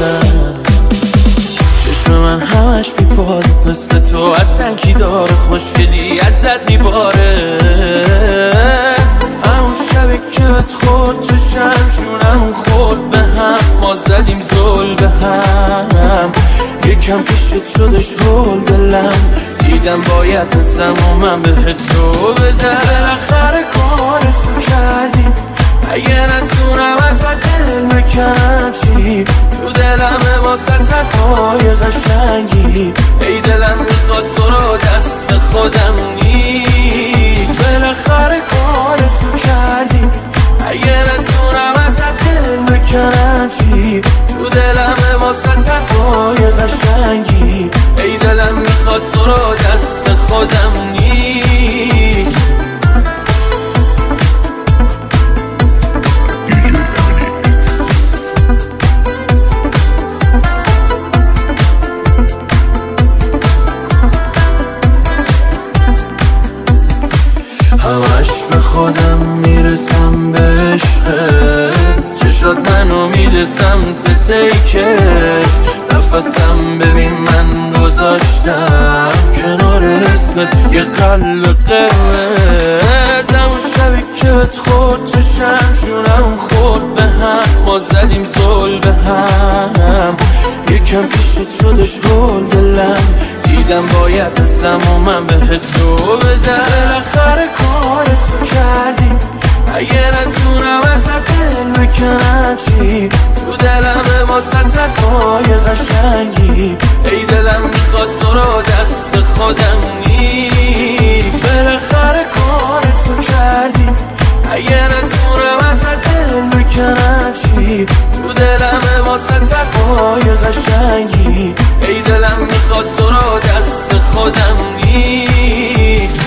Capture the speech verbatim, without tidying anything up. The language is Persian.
بودم. چشم من همش میپاد مثل تو اصلا کی داره، خوشگلی ازت میباره. همون شبی که بهت خورد چشم شونم خورد به هم، ما زدیم زل به هم. یکم پیشت شدش هول دلم، دیدم باید ازم و من بهت رو بدم. بالاخره کارتو کردیم، اگه نتونم ازت دل بکنم چی؟ تو دلمه واسه حرفای قشنگی، ای دلم میخواد تو رو دست خودم نی. بالاخره کارتو کردیم، اگه نتونم ازت دل بکنم چی؟ تو دلمه واسه حرفای قشنگی، ای دلم میخواد تو رو دست خودم نی. همش به خودم میرسم به عشقت، چشات منو میده سمت تیکش. نفسم ببین من گذاشتم کنار اسمت یه قلب قرمز. همون شبی که بهت خورد چشم شونم خورد به هم، ما زدیم زل به هم. یکم پیشت شدش هول دلم، دیدم باید ازم و من بهت رو بدم. بالاخره کارتو کردیم، اگه نتونم ازت دل بکنم چی؟ تو دلمه واسه حرفای قشنگی، ای دلم میخواد تو رو دست خودم نی. بالاخره کارتو کردیم، اگه نتونم ازت دل بکنم چی؟ تو دلمه واسه حرفای قشنگی، ای دلم میخواد تو رو دست خودم نی.